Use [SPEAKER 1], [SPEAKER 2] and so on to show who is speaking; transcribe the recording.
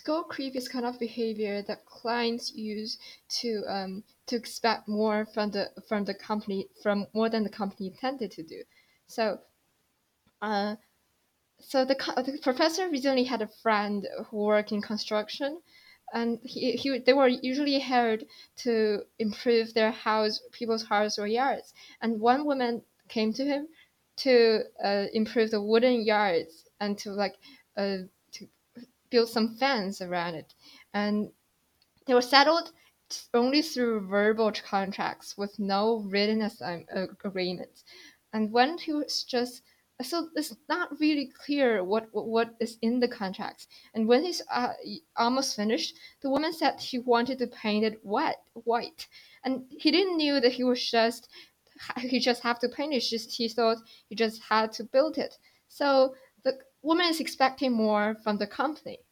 [SPEAKER 1] Skill creep is kind of behavior that clients use to expect more from the company, from more than the company intended to do. So uh, the professor recently had a friend who worked in construction, and they were usually hired to improve their people's house or yards. And one woman came to him to improve the wooden yards and to build some fence around it. And they were settled only through verbal contracts with no written agreement. And when he was just so it's not really clear what is in the contracts. And when he's almost finished, the woman said he wanted to paint it white, and he didn't knew that he just have to paint it. He thought he just had to build it. So the woman is expecting more from the company.